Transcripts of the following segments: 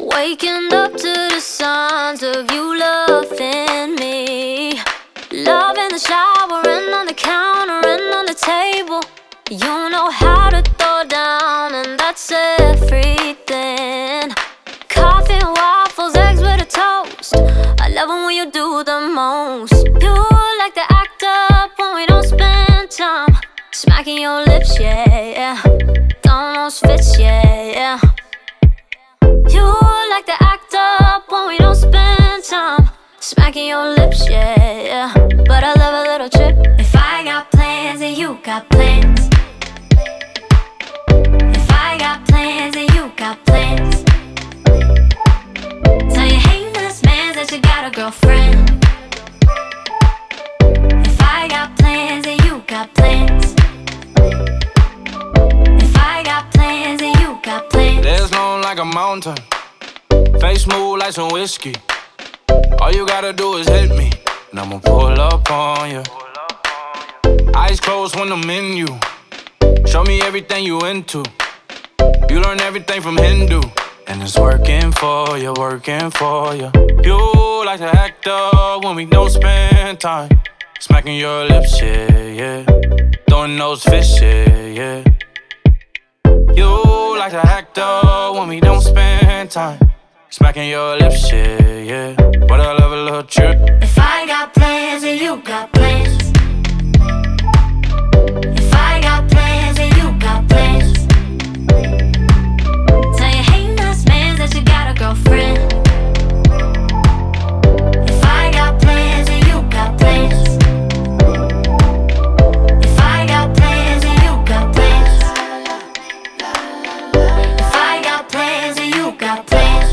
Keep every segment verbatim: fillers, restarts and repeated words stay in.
Waking up to the sounds of you loving me. Love in the shower and on the counter and on the table. You know how to throw down, and that's everything. Coffee and waffles, eggs with a toast. I love it when you do the most. You like to act up when we don't spend time. Smacking your lips, yeah, almost fits, yeah. You like to act up when we don't spend time. Smacking your lips, yeah, but I love a little trip. If I got plans and you got plans. If I got plans and you got plans. Tell your haters, man, that you got a girlfriend. If I got plans and you got plans. If I got plans and you got plans. Legs long like a mountain, face smooth like some whiskey. All you gotta do is hit me, and I'ma pull up on you. Eyes closed when I'm in you. Show me everything you into. You learn everything from Hindu, and it's working for you, working for you. You like to act up when we don't spend time. Smacking your lips, yeah, yeah. Throwing those fish, yeah, yeah. You like to act up when we don't spend time. Smacking your lips, yeah, yeah. But I love a little trip. If I got plans and you got plans. If I got plans and you got plans. Tell your haters, man, that you got a girlfriend. If I got plans and you got plans. If I got plans and you got plans. If I got plans and you got plans.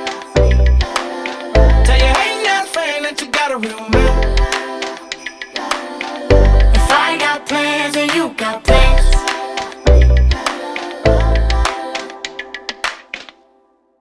You got a real man. If I got plans and you got plans.